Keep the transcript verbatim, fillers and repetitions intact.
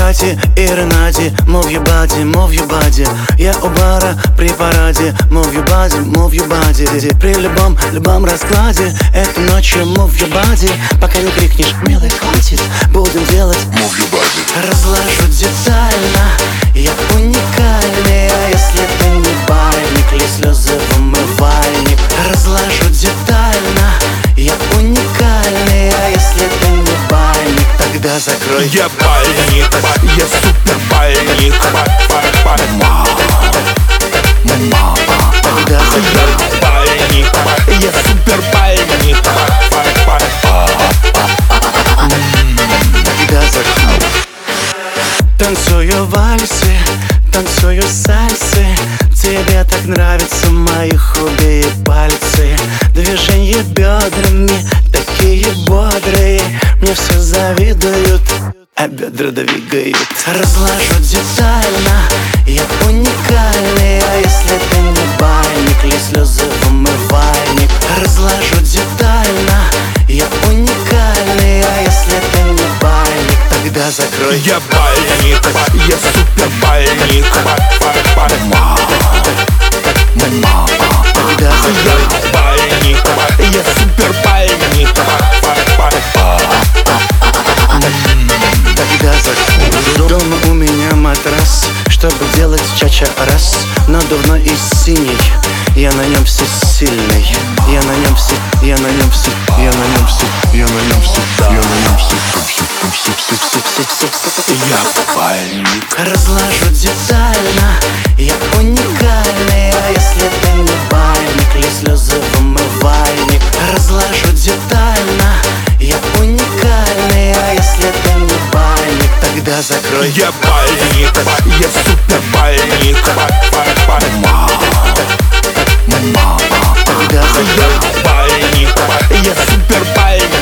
Кати и Ренате, move your body, move your body. Я у бара при параде, move your body, move your body. При любом, любом раскладе этой ночью move your body. Пока не крикнешь, милый, хватит, будем делать move your body. Разложу детально, я уникальный. А если ты не бальник, ли слезы в умывальник. Разложу детально, я уникальный. А если ты не бальник, тогда закрой. Я бальник, я супер бальник. Тогда закрой. Я бальник, я супер бальник. Тогда закрой. Танцую вальсы, танцую сальсы. Тебе так нравятся мои худые пальцы. Движения бедрами такие бодрые. Мне все завидуют, а бедра двигают. Разложу детально, я уникальный. А если ты не бальник, ли слезы в умывальник. Разложу детально, я уникальный. А если ты не бальник, тогда закрой. Я бальник, я супер бальник. Тогда закрой. Я бальник, я супер бальник. Тогда закрой. Дома у меня матрас, чтобы делать чача раз. Надувной и синий, я на нем все сильный. Я на нем все, я на нем все, я на нем все, я на нем все, я на нем все, все, все, все, все, все, все. Я бальник. Разложу детально, я уникальный. А если ты не бальник, ли слезы в умывальник. Разложу детально, я уникальный. А если ты не бальник, тогда закрой. Я бальник, я супер бальник. Тогда закрой. Я бальник, я супер бальник.